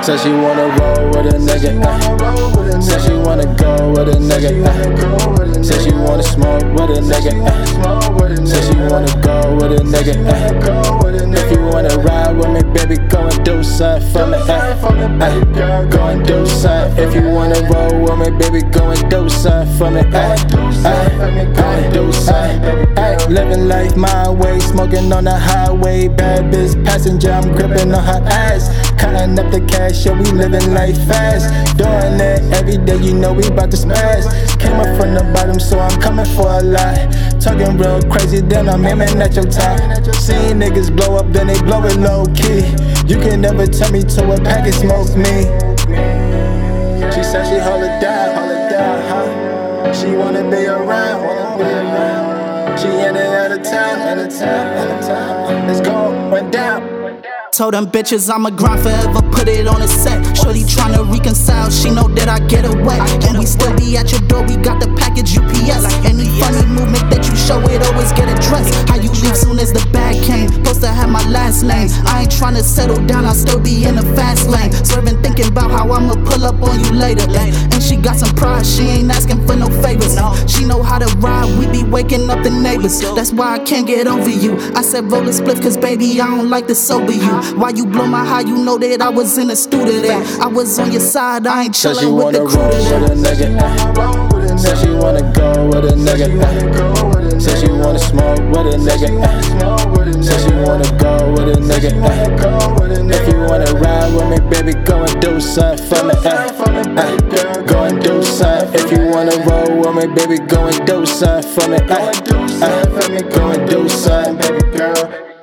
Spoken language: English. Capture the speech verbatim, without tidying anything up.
Said she wanna roll with a nigga, uh. Said she wanna go with a nigga, uh. Said she wanna smoke with a nigga, uh. Said she wanna go with a nigga, uh. If you wanna ride with me, baby, go and do something for me, uh. uh. Go and do something. If you wanna roll with me, baby, go and do something for me, uh. uh. Go and do something. uh. Living life my way, smoking on the highway. Bad bitch passenger, I'm gripping on her ass. Counting up the cash, yeah, we living life fast. Doing it every day, you know we bout to smash. Came up from the bottom, so I'm coming for a lot. Talking real crazy, then I'm aiming at your top. Seeing niggas blow up, then they blow it low key. You can never tell me to a pack and smoke me. She said she hold it down, hold it down, huh? She wanna be around, wanna be around. She in and out of town, out of town, out of town. Let's go, went down. Told them bitches I'ma grind forever, put it on a set. Shorty tryna reconcile, she know that I get away. And we still be at your door, we got the package U P S. Any funny movement that you show, it always get addressed. How you leave soon as the bag came, supposed to have my last name. I ain't tryna settle down, I'll still be in the fast lane. Swerving thinking about how I'ma pull up on you later. And she got some pride, she ain't asking for no favors. She know how to ride, we be waking up the neighbors. That's why I can't get over you. I said roll a spliff, cause baby I don't like to sober you. Why you blow my high, you know that I was in the studio there. I was on your side, I ain't chillin' with the crew today. Said she wanna roll with a nigga, uh. Said she wanna go with a nigga, uh. Said she wanna smoke with a nigga, uh. Said she wanna go with a nigga, uh. If you wanna ride with me, baby, go and do something for me, uh. uh. Go and do something. If you wanna roll with me, baby, go and do something for me, uh. uh. Go and do something, baby girl.